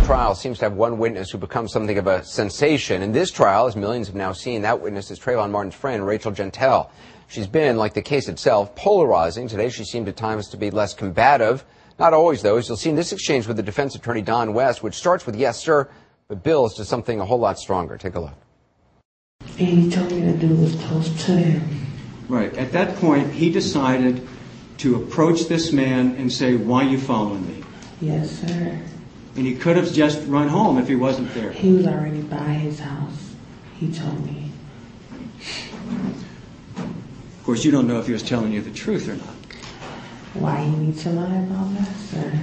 trial seems to have one witness who becomes something of a sensation. In this trial, as millions have now seen, that witness is Trayvon Martin's friend, Rachel Jeantel. She's been, like the case itself, polarizing. Today, she seemed at times to be less combative. Not always, though, as you'll see in this exchange with the defense attorney, Don West, which starts with yes, sir, but builds to something a whole lot stronger. Take a look. And he told me to do was toast to him. Right. At that point, he decided to approach this man and say, "Why are you following me?" Yes, sir. And he could have just run home if he wasn't there. He was already by his house. He told me. Of course, you don't know if he was telling you the truth or not. Why you need to lie about that, sir?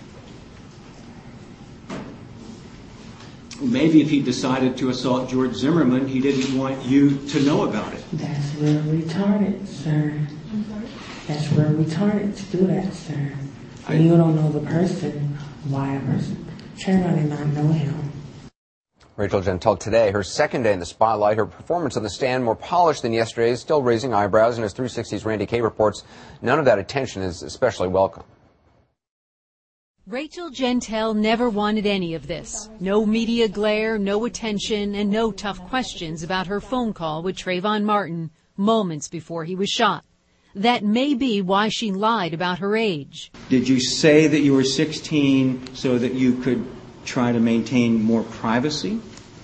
Maybe if he decided to assault George Zimmerman, he didn't want you to know about it. That's real retarded, sir. That's real retarded to do that, sir. And you don't know the person. Why a person? Trayvon did not know him. Rachel Jeantel today, her second day in the spotlight. Her performance on the stand more polished than yesterday's, still raising eyebrows. And as 360's Randy Kay reports, none of that attention is especially welcome. Rachel Jeantel never wanted any of this. No media glare, no attention, and no tough questions about her phone call with Trayvon Martin moments before he was shot. That may be why she lied about her age. Did you say that you were 16 so that you could try to maintain more privacy?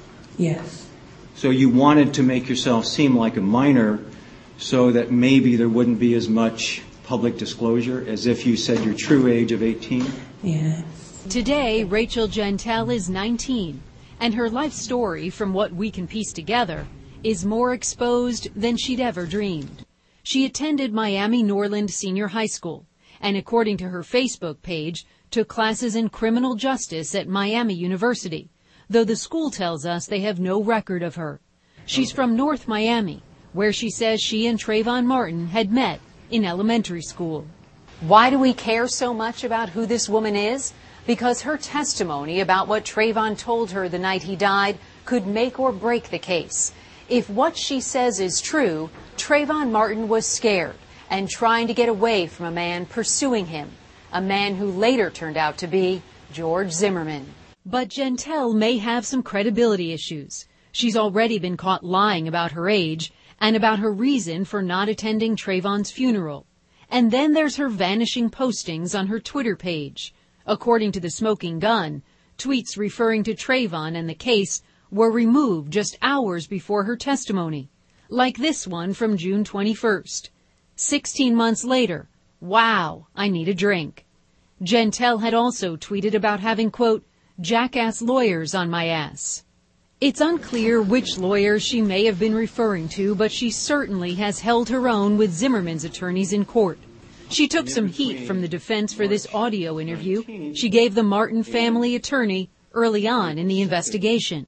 Yes. So you wanted to make yourself seem like a minor so that maybe there wouldn't be as much public disclosure as if you said your true age of 18? Yes. Today, Rachel Jeantel is 19, and her life story, from what we can piece together, is more exposed than she'd ever dreamed. She attended Miami Norland Senior High School, and according to her Facebook page, took classes in criminal justice at Miami University, though the school tells us they have no record of her. She's from North Miami, where she says she and Trayvon Martin had met in elementary school. Why do we care so much about who this woman is? Because her testimony about what Trayvon told her the night he died could make or break the case. If what she says is true, Trayvon Martin was scared and trying to get away from a man pursuing him, a man who later turned out to be George Zimmerman. But Jeantel may have some credibility issues. She's already been caught lying about her age and about her reason for not attending Trayvon's funeral. And then there's her vanishing postings on her Twitter page. According to the Smoking Gun, tweets referring to Trayvon and the case were removed just hours before her testimony, like this one from June 21st. 16 months later, wow, I need a drink. Jeantel had also tweeted about having, quote, jackass lawyers on my ass. It's unclear which lawyers she may have been referring to, but she certainly has held her own with Zimmerman's attorneys in court. She took some heat from the defense for this audio interview she gave the Martin family attorney early on in the investigation.